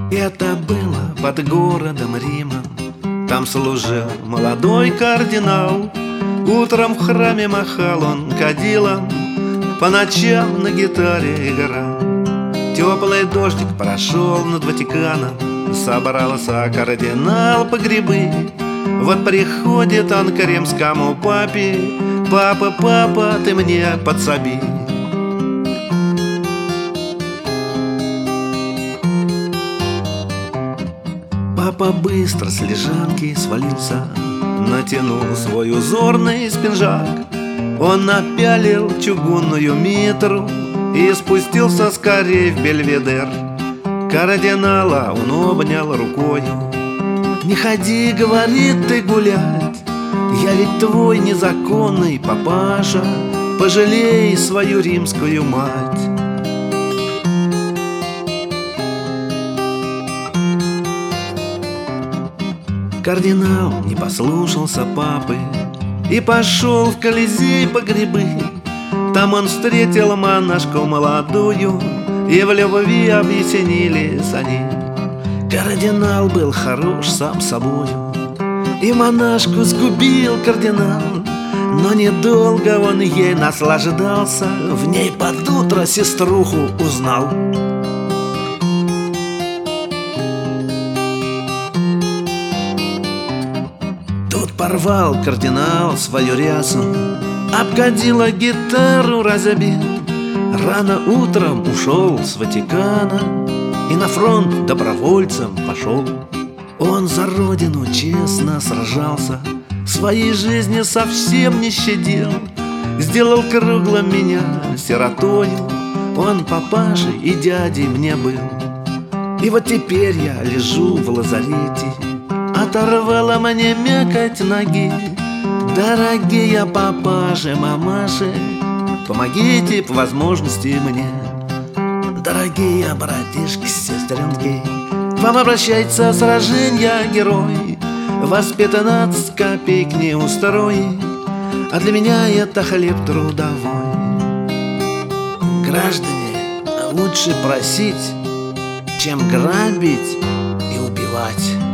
Это было под городом Римом. Там служил молодой кардинал. Утром в храме махал он кадилом, по ночам на гитаре играл. Теплый дождик прошел над Ватиканом. Собрался кардинал по грибы. Вот приходит он к римскому папе: «Папа, папа, ты мне подсоби». Папа быстро с лежанки свалился, натянул свой узорный спинжак. Он напялил чугунную митру и спустился скорей в Бельведер. Кардинала он обнял рукою: «Не ходи, — говорит, — ты гулять, я ведь твой незаконный папаша, пожалей свою римскую мать». Кардинал не послушался папы и пошел в Колизей по грибы. Там он встретил монашку молодую, и в любви объяснились они. Кардинал был хорош сам собою, и монашку сгубил кардинал. Но недолго он ей наслаждался, в ней под утро сеструху узнал. Тут порвал кардинал свою рясу, обкадила гитару разобил. Рано утром ушел с Ватикана и на фронт добровольцем пошел. Он за родину честно сражался, своей жизни совсем не щадил. Сделал круглым меня сиротою, он папашей и дядей мне был. И вот теперь я лежу в лазарете, оторвала мне мякоть ноги. Дорогие папаши, мамаши, помогите по возможности мне. Дорогие братишки, сестренки, вам обращается сраженья герой. Вас 15 копеек не устроит, а для меня это хлеб трудовой. Граждане, лучше просить, чем грабить и убивать.